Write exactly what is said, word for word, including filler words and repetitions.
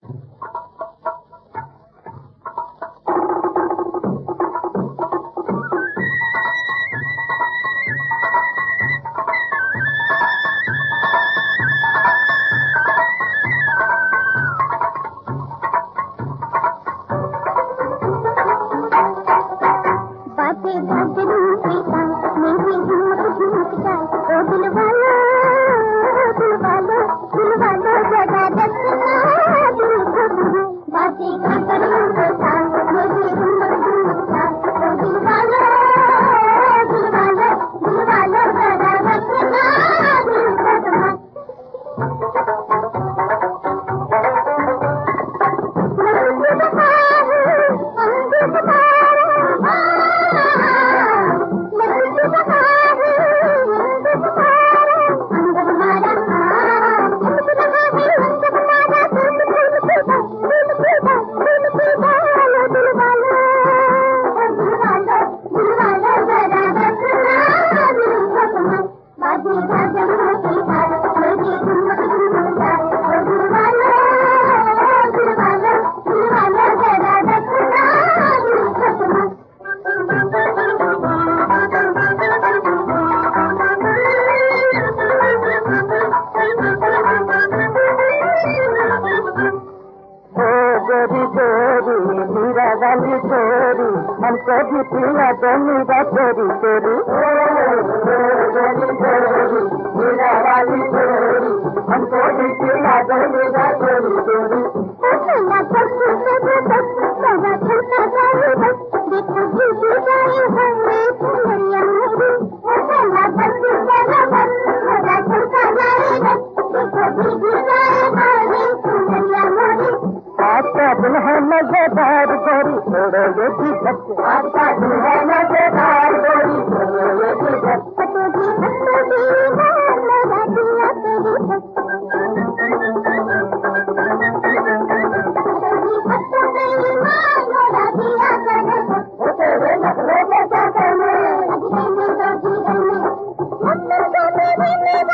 हमको भी पिला दो मीरा चोरी चोरी मीरा वाली चोरी हमको भी पिला दो मीरा चोरी चोरी आपका दिल है मजेदार गोरी छोड़ो ये भी बच्चे आपका दिल है मजेदार गोरी छोड़ो ये भी बच्चे तेरे नखरे में क्या करने